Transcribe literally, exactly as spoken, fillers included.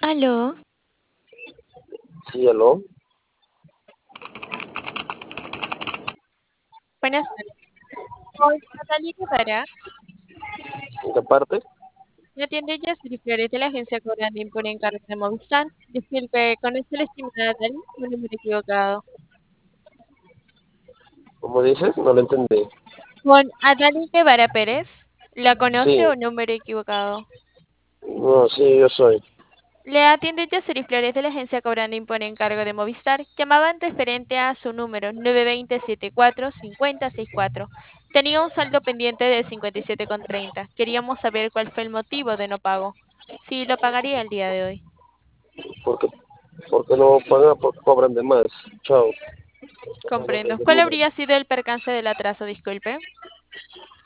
Aló, Sí, aló. buenas tardes. Soy Natalie Guevara. ¿En qué parte? Me atiende Jessy Flores de la agencia Corandín por encargo de Movistar. Disculpe, con este la estimada Natalie, un número equivocado. ¿Cómo dices? No lo entendí. Con Natalie Guevara Pérez. ¿La conoce Sí, o número equivocado? no, sí, yo soy. Le atiende Jessy Flores de la agencia Corandín por encargo de Movistar. Llamaban referente a su número nueve dos cero siete cuatro cinco cero seis cuatro. Tenía un saldo pendiente de cincuenta y siete con treinta. Queríamos saber cuál fue el motivo de no pago. Si lo pagaría el día de hoy. Porque, porque no pagan, porque cobran de más. Chao. Comprendo. ¿Cuál habría sido el percance del atraso? Disculpe.